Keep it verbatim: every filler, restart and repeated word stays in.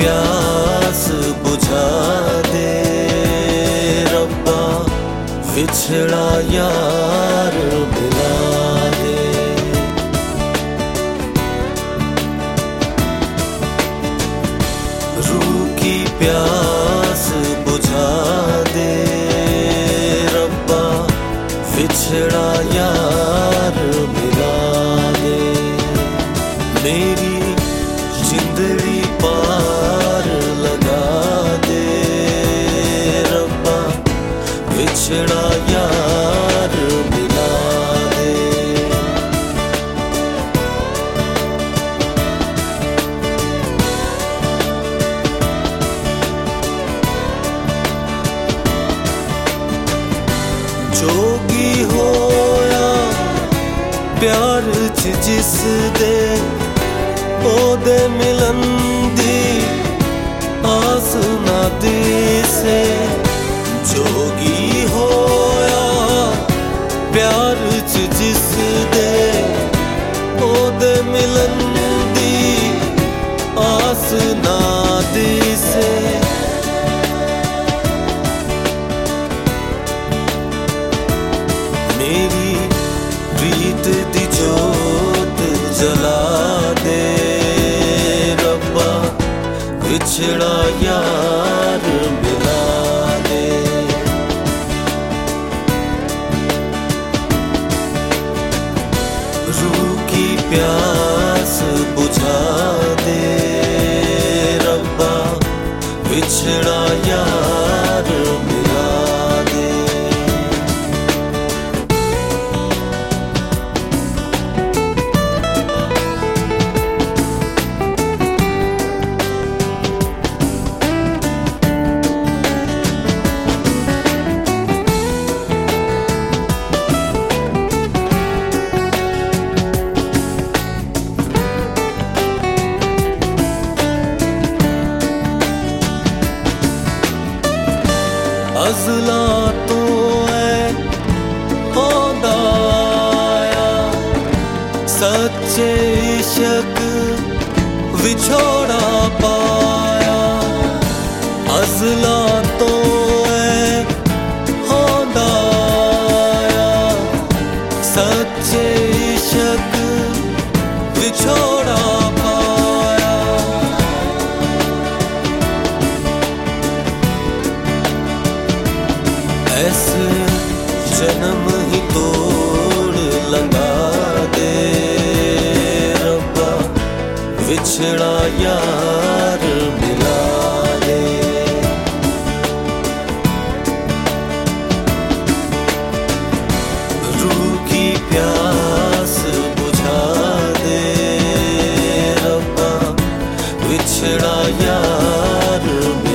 प्यास बुझा दे रब्बा, बिछड़ा यार मिला दे। रूह की प्यास बुझा दे रब्बा, बिछड़ा यार मिला दे। मेरी जिंदड़ी पार लगा दे रब्बा, बिछड़ा यार मिला दे। जोगी होया प्यार च जिस दे, ओदे मिलन दी आस ना दिसे। जोगी होया प्यार च जिस दे, ओदे मिलन दी आस ना दिसे। मेरी प्रीत दी जोत जला दे रब्बा, बिछड़ा यार मिला दे। रूह की प्यास बुझा दे रब्बा, बिछड़ा यार मिला दे। अज़ला तो है होंदा आया, सच्चे इश्क विछोड़ा पाया। अज़ला तो है होंदा आया, सच्चे इश्क विछोड़ा पाया। ऐसे जन्म ही तोड़ लगा दे रब्बा, बिछड़ा यार मिला दे। रूह की प्यास बुझा दे रब्बा, बिछड़ा यार